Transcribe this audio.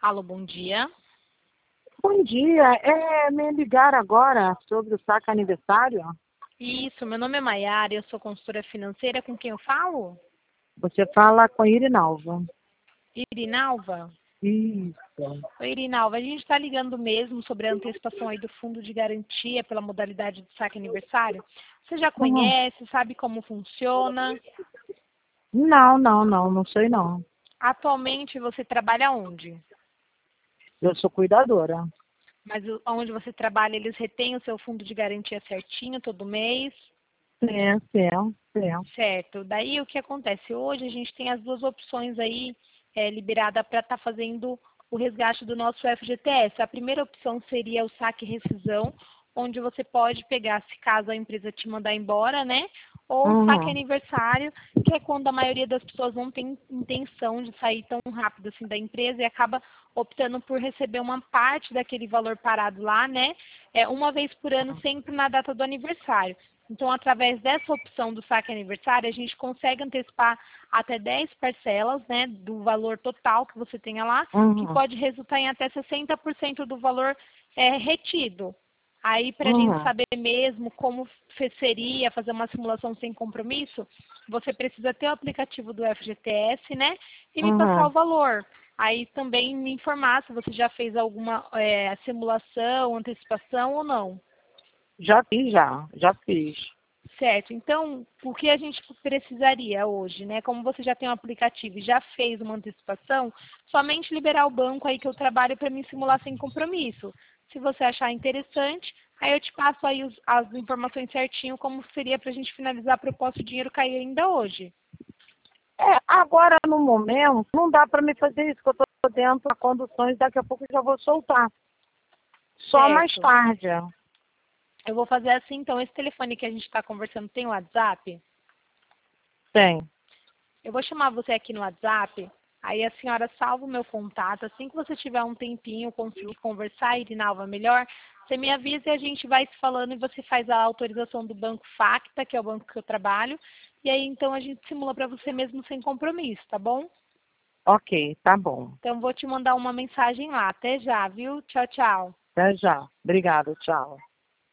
Alô, bom dia. Bom dia, me ligaram agora sobre o saque aniversário? Isso, meu nome é Maiara, eu sou consultora financeira. Com quem eu falo? Você fala com a Irinalva. Irinalva? Isso. Oi, Irinalva, a gente está ligando mesmo sobre a antecipação aí do fundo de garantia pela modalidade de saque aniversário. Você já Uhum. conhece, sabe como funciona? Não sei não. Atualmente você trabalha onde? Eu sou cuidadora. Mas onde você trabalha, eles retêm o seu fundo de garantia certinho todo mês? Sim. Certo. Daí o que acontece? Hoje a gente tem as duas opções aí liberada para estar fazendo o resgate do nosso FGTS. A primeira opção seria o saque e rescisão, onde você pode pegar, se caso a empresa te mandar embora, né? Ou o saque Uhum. aniversário, que é quando a maioria das pessoas não tem intenção de sair tão rápido assim da empresa e acaba optando por receber uma parte daquele valor parado lá, né? Uma vez por ano, sempre na data do aniversário. Então, através dessa opção do saque aniversário, a gente consegue antecipar até 10 parcelas, né, do valor total que você tenha lá, que Uhum. pode resultar em até 60% do valor retido. Aí, para a gente Uhum. saber mesmo como seria fazer uma simulação sem compromisso, você precisa ter o aplicativo do FGTS, né, e me passar o Uhum. valor. Aí também me informar se você já fez alguma simulação, antecipação ou não. Já fiz. Certo. Então, o que a gente precisaria hoje, né? Como você já tem um aplicativo e já fez uma antecipação, somente liberar o banco aí que eu trabalho para me simular sem compromisso. Se você achar interessante, aí eu te passo aí as informações certinho, como seria para a gente finalizar a proposta e o dinheiro cair ainda hoje. Agora no momento, não dá para me fazer isso, que eu estou dentro das conduções, daqui a pouco eu já vou soltar. Só mais Certo. tarde. Eu vou fazer assim, então, esse telefone que a gente está conversando tem o WhatsApp? Tem. Eu vou chamar você aqui no WhatsApp, aí a senhora salva o meu contato. Assim que você tiver um tempinho, conseguir conversar, Irinalva, melhor, você me avisa e a gente vai se falando e você faz a autorização do Banco Facta, que é o banco que eu trabalho, e aí então a gente simula para você mesmo sem compromisso, tá bom? Ok, tá bom. Então vou te mandar uma mensagem lá. Até já, viu? Tchau, tchau. Até já. Obrigada, tchau.